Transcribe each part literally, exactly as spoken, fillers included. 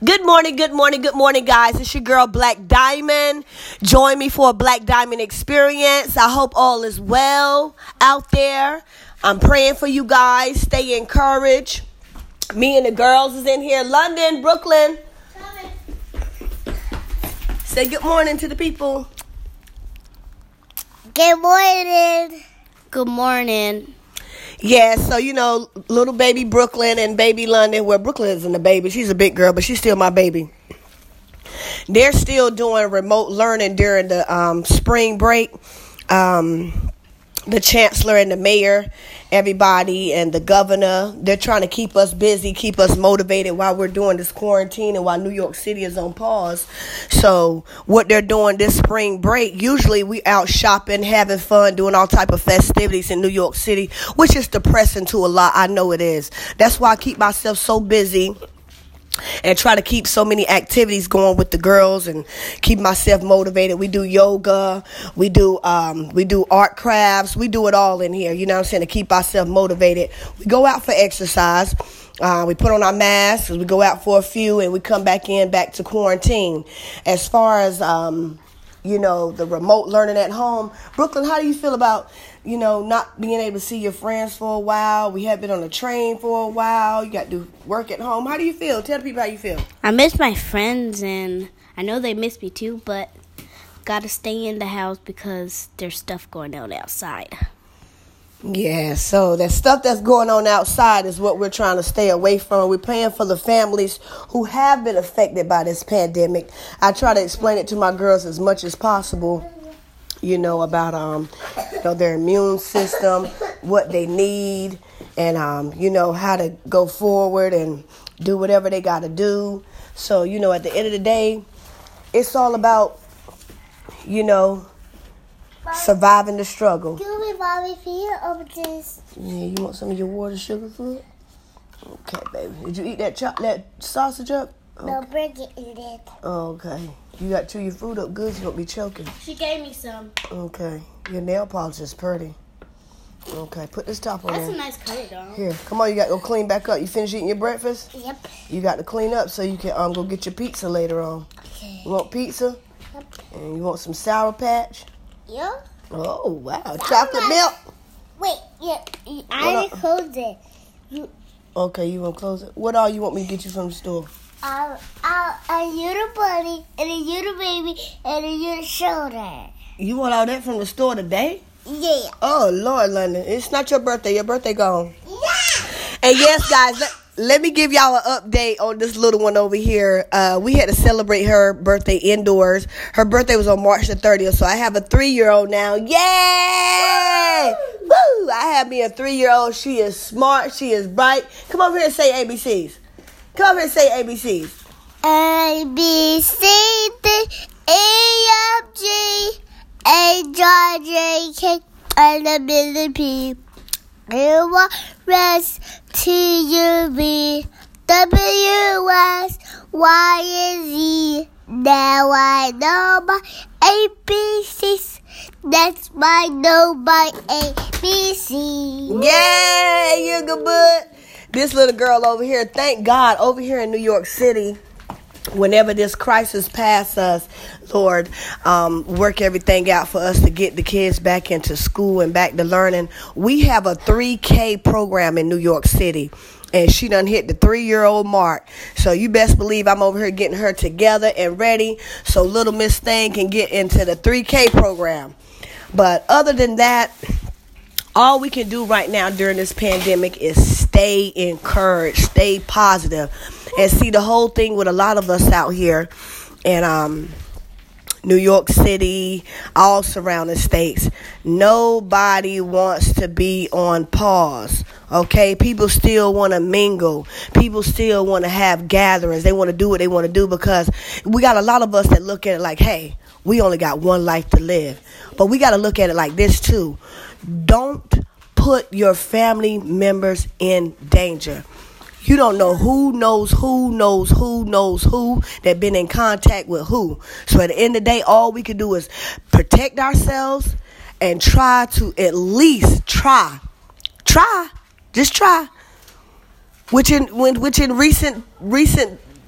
Good morning, good morning, good morning, guys. It's your girl, Black Diamond. Join me for a Black Diamond experience. I hope all is well out there. I'm praying for you guys. Stay encouraged. Me and the girls is in here. London, Brooklyn. Say good morning to the people. Good morning. Good morning. Yeah, so, you know, little baby Brooklyn and baby London. Well, Brooklyn isn't a baby. She's a big girl, but she's still my baby. They're still doing remote learning during the um, spring break. Um, the chancellor and the mayor, everybody, and the governor, they're trying to keep us busy, keep us motivated while we're doing this quarantine and while New York City is on pause. So what they're doing this spring break, usually we out shopping, having fun, doing all type of festivities in New York City, which is depressing to a lot. I know it is. That's why I keep myself so busy and try to keep so many activities going with the girls and keep myself motivated. We do yoga, we do um, we do art crafts, we do it all in here, you know what I'm saying, to keep ourselves motivated. We go out for exercise, uh, we put on our masks, we go out for a few, and we come back in, back to quarantine. As far as, um, you know, the remote learning at home, Brooklyn, how do you feel about, you know, not being able to see your friends for a while? We have been on a train for a while. You got to do work at home. How do you feel? Tell the people how you feel. I miss my friends, and I know they miss me too, but got to stay in the house because there's stuff going on outside. Yeah, so that stuff that's going on outside is what we're trying to stay away from. We're praying for the families who have been affected by this pandemic. I try to explain it to my girls as much as possible, you know, about um, you know, their immune system, what they need, and um, you know, how to go forward and do whatever they got to do. So, you know, at the end of the day, it's all about, you know, surviving the struggle. Give me, Mommy, feed over this. Yeah, you want some of your water sugar food? Okay, baby. Did you eat that cho- that sausage up? Okay. No, Bridget ate it. Okay. You got to chew your food up good, you won't be choking. She gave me some. Okay. Your nail polish is pretty. Okay, put this top on That's there. a nice color, dog. Here, come on, you got to go clean back up. You finished eating your breakfast? Yep. You got to clean up so you can um go get your pizza later on. Okay. You want pizza? Yep. And you want some Sour Patch? Yeah. Oh, wow. Sour Chocolate Patch. milk. Wait, yeah, I already closed it. You, Okay, you want to close it? What all you want me to get you from the store? uh, uh, a little bunny and a little baby and a little shoulder. You want all that from the store today? Yeah. Oh, Lord, London. It's not your birthday. Your birthday gone. Yeah. And yes, guys, let, let me give y'all an update on this little one over here. Uh, we had to celebrate her birthday indoors. Her birthday was on March the thirtieth, so I have a three-year-old now. Yay! Woo! I have me a three-year-old. She is smart. She is bright. Come over here and say A B Cs. Come over here and say A B Cs. A, B, C, D, E, F, G, H, I, J, K, L, M, N, P, Q, R, S, T, U, V, W, X, Y, and Z. Now I know my A B Cs. That's why I know my A B C. Yay, you good bud. This little girl over here, thank God, over here in New York City, whenever this crisis passes us, Lord, um, work everything out for us to get the kids back into school and back to learning. We have a three K program in New York City, and she done hit the three-year-old mark. So you best believe I'm over here getting her together and ready so little Miss Thing can get into the three K program. But other than that, all we can do right now during this pandemic is stay encouraged, stay positive, and see the whole thing with a lot of us out here in um, New York City, all surrounding states. Nobody wants to be on pause, okay? People still want to mingle. People still want to have gatherings. They want to do what they want to do because we got a lot of us that look at it like, hey, we only got one life to live. But we got to look at it like this, too. Don't put your family members in danger. You don't know who knows who knows who knows who that been in contact with who. So at the end of the day, all we can do is protect ourselves and try to at least try, try, just try. Which in which in recent recent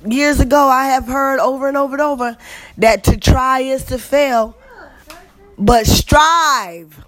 years ago, I have heard over and over and over that to try is to fail, but strive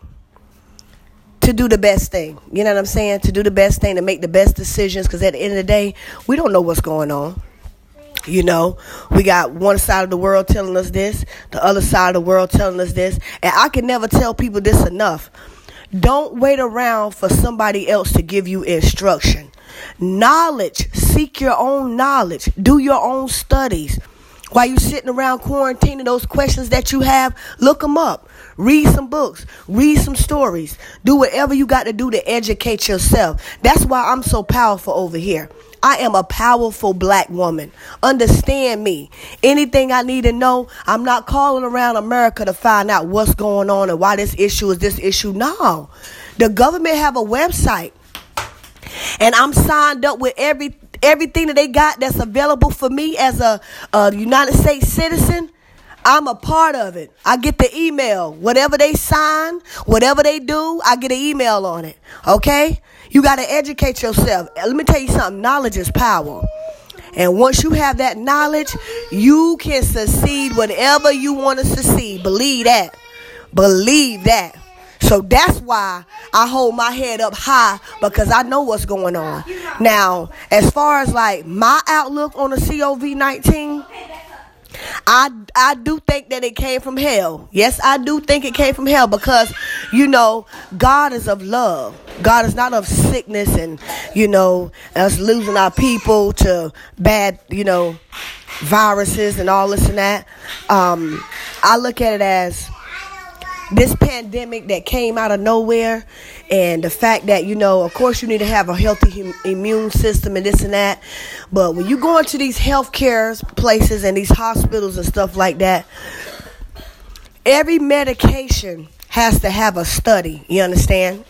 to do the best thing. You know what I'm saying? To do the best thing, to make the best decisions, because at the end of the day, we don't know what's going on. You know, we got one side of the world telling us this, the other side of the world telling us this, and I can never tell people this enough. Don't wait around for somebody else to give you instruction. Knowledge, seek your own knowledge, do your own studies. While you sitting around quarantining, those questions that you have, look them up. Read some books. Read some stories. Do whatever you got to do to educate yourself. That's why I'm so powerful over here. I am a powerful black woman. Understand me. Anything I need to know, I'm not calling around America to find out what's going on and why this issue is this issue. No. The government have a website. And I'm signed up with every everything that they got that's available for me as a, a United States citizen. I'm a part of it. I get the email. Whatever they sign, whatever they do, I get an email on it. Okay? You got to educate yourself. Let me tell you something. Knowledge is power. And once you have that knowledge, you can succeed whatever you want to succeed. Believe that. Believe that. So that's why I hold my head up high, because I know what's going on. Now, as far as like my outlook on the COVID nineteen, I, I do think that it came from hell. Yes, I do think it came from hell, because, you know, God is of love. God is not of sickness and, you know, us losing our people to bad, you know, viruses and all this and that. Um, I look at it as this pandemic that came out of nowhere, and the fact that, you know, of course you need to have a healthy hum- immune system and this and that. But when you go into these healthcare places and these hospitals and stuff like that, every medication has to have a study. You understand?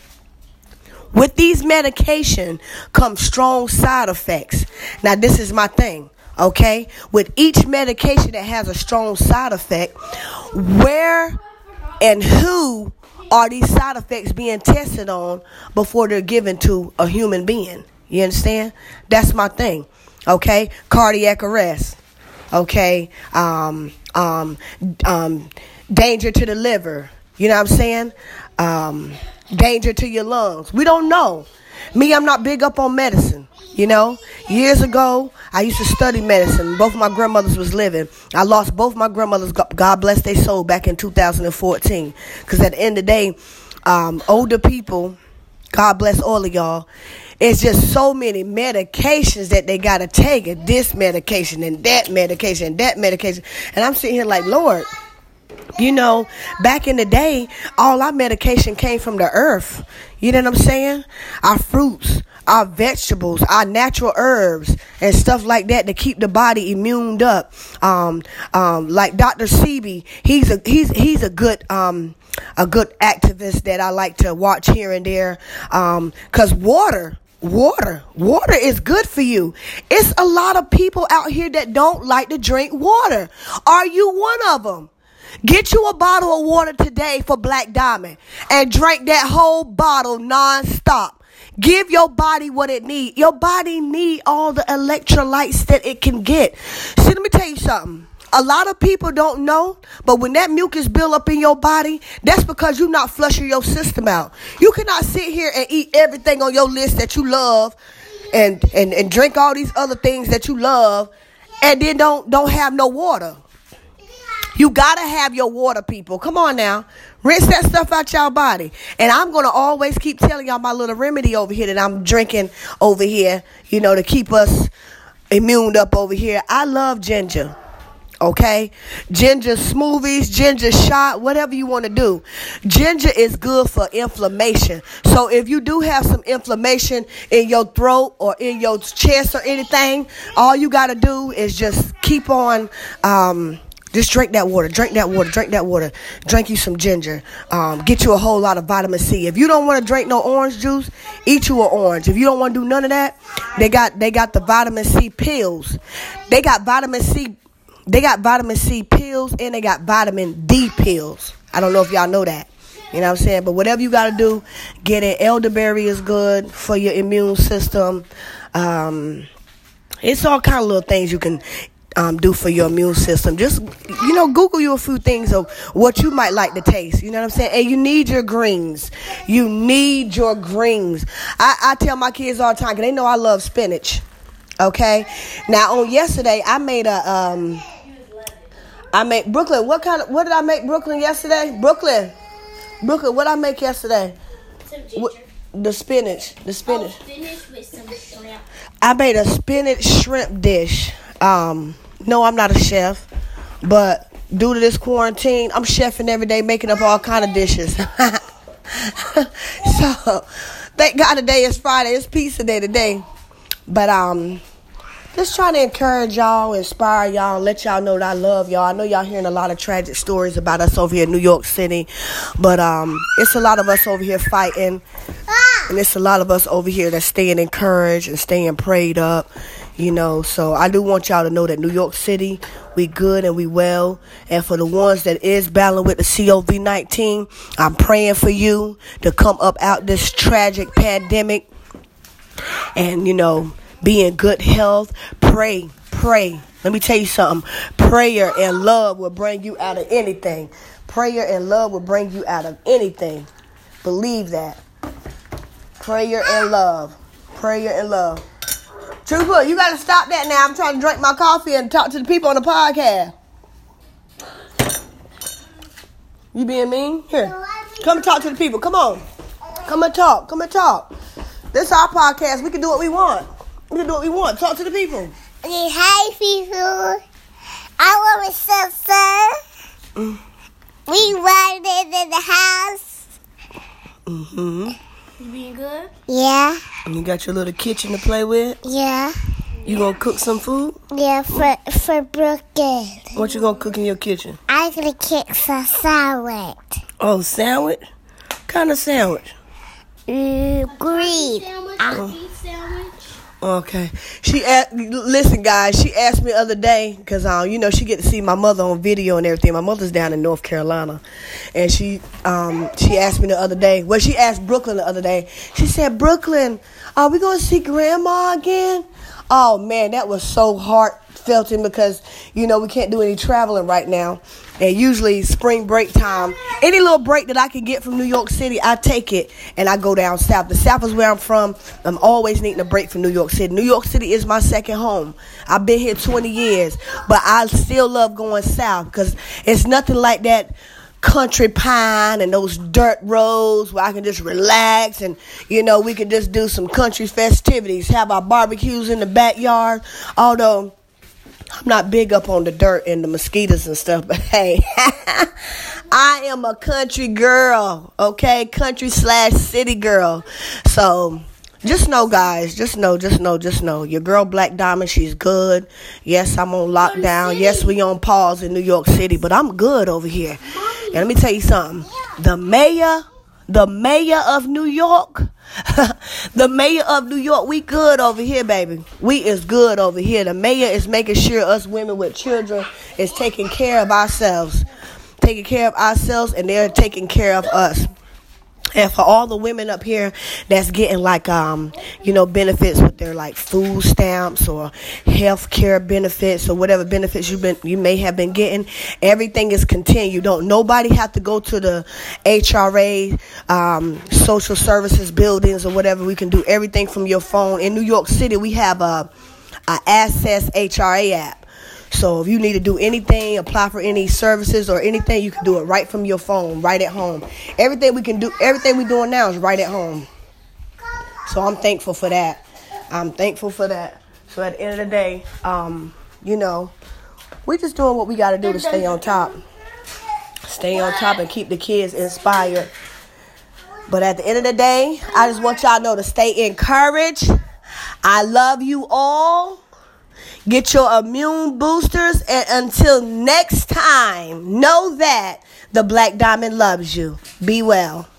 With these medication come strong side effects. Now, this is my thing. Okay? With each medication that has a strong side effect, where and who are these side effects being tested on before they're given to a human being? You understand? That's my thing. Okay? Cardiac arrest. Okay? Um, um, um, danger to the liver. You know what I'm saying? Um, danger to your lungs. We don't know. Me, I'm not big up on medicine. You know, years ago, I used to study medicine. Both of my grandmothers was living. I lost both my grandmothers, God bless their soul, back in two thousand fourteen. Because at the end of the day, um, older people, God bless all of y'all, it's just so many medications that they got to take. And this medication and that medication and that medication. And I'm sitting here like, Lord, you know, back in the day, all our medication came from the earth. You know what I'm saying? Our fruits, our vegetables, our natural herbs and stuff like that to keep the body immuned up. Um, um, like Doctor Sebi, he's a he's he's a good um a good activist that I like to watch here and there. Um, 'cause water. Water. Water is good for you. It's a lot of people out here that don't like to drink water. Are you one of them? Get you a bottle of water today for Black Diamond and drink that whole bottle nonstop. Give your body what it needs. Your body need all the electrolytes that it can get. See, let me tell you something. A lot of people don't know, but when that mucus build up in your body, that's because you're not flushing your system out. You cannot sit here and eat everything on your list that you love and, and, and drink all these other things that you love and then don't, don't have no water. You got to have your water, people. Come on now. Rinse that stuff out your body. And I'm going to always keep telling y'all my little remedy over here that I'm drinking over here, you know, to keep us immune up over here. I love ginger. Okay? Ginger smoothies, ginger shot, whatever you want to do. Ginger is good for inflammation. So if you do have some inflammation in your throat or in your chest or anything, all you got to do is just keep on... Um, Just drink that water, drink that water, drink that water. Drink you some ginger. Um, get you a whole lot of vitamin C. If you don't want to drink no orange juice, eat you an orange. If you don't want to do none of that, they got they got the vitamin C pills. They got vitamin C. They got vitamin C pills and they got vitamin D pills. I don't know if y'all know that. You know what I'm saying? But whatever you got to do, get it. Elderberry is good for your immune system. Um... It's all kind of little things you can um, do for your immune system. Just, you know, Google you a few things of what you might like to taste. You know what I'm saying? And you need your greens. You need your greens. I, I tell my kids all the time, because they know I love spinach. Okay? Now, on yesterday, I made a... Um, I made... Brooklyn, what kind of... What did I make, Brooklyn, yesterday? Brooklyn. Brooklyn, what did I make yesterday? Some ginger. What, the spinach. The spinach. Oh, spinach with some shrimp. I made a spinach shrimp dish. Um... No, I'm not a chef, but due to this quarantine, I'm chefing every day, making up all kind of dishes. So, thank God today is Friday. It's pizza day today. But um, just trying to encourage y'all, inspire y'all, let y'all know that I love y'all. I know y'all hearing a lot of tragic stories about us over here in New York City, but um, it's a lot of us over here fighting, and it's a lot of us over here that's staying encouraged and staying prayed up. You know, so I do want y'all to know that New York City, we good and we well. And for the ones that is battling with the C O V nineteen, I'm praying for you to come up out this tragic pandemic and, you know, be in good health. Pray, pray. Let me tell you something. Prayer and love will bring you out of anything. Prayer and love will bring you out of anything. Believe that. Prayer and love. Prayer and love. Trooper, you got to stop that now. I'm trying to drink my coffee and talk to the people on the podcast. You being mean? Here. Come and talk to the people. Come on. Come and talk. Come and talk. This is our podcast. We can do what we want. We can do what we want. Talk to the people. Okay, hi, people. I want some fun. Mm. We run into the house. Mm-hmm. You being good? Yeah. And you got your little kitchen to play with? Yeah. You gonna cook some food? Yeah, for for Brooklyn. What you gonna cook in your kitchen? I'm gonna cook some sandwich. Oh, sandwich? What kind of sandwich? Mm, green. Sandwich, uh, sandwich. Okay. She asked, listen, guys. She asked me the other day because, um, you know, she get to see my mother on video and everything. My mother's down in North Carolina, and she, um, she asked me the other day. Well, she asked Brooklyn the other day. She said, "Brooklyn, are we gonna see Grandma again?" Oh man, that was so heartfelt because, you know, we can't do any traveling right now. And usually spring break time, any little break that I can get from New York City, I take it and I go down south. The south is where I'm from. I'm always needing a break from New York City. New York City is my second home. I've been here twenty years, but I still love going south because it's nothing like that country pine and those dirt roads where I can just relax and, you know, we can just do some country festivities, have our barbecues in the backyard. Although I'm not big up on the dirt and the mosquitoes and stuff, but hey, I am a country girl, okay? Country slash city girl. So just know, guys, just know, just know, just know. Your girl Black Diamond, she's good. Yes, I'm on lockdown. Yes, we on pause in New York City, but I'm good over here. And let me tell you something. The mayor, the mayor of New York, the mayor of New York, we good over here, baby. We is good over here. The mayor is making sure us women with children is taking care of ourselves. Taking care of ourselves, and they're taking care of us. And for all the women up here that's getting like, um, you know, benefits with their like food stamps or health care benefits or whatever benefits you've been, you may have been getting, everything is continued. Don't nobody have to go to the H R A, um, social services buildings or whatever. We can do everything from your phone. In New York City, we have a, a Access H R A app. So if you need to do anything, apply for any services or anything, you can do it right from your phone, right at home. Everything we can do, everything we're doing now is right at home. So I'm thankful for that. I'm thankful for that. So at the end of the day, um, you know, we're just doing what we got to do to stay on top. Stay on top and keep the kids inspired. But at the end of the day, I just want y'all to know to stay encouraged. I love you all. Get your immune boosters, and until next time, know that the Black Diamond loves you. Be well.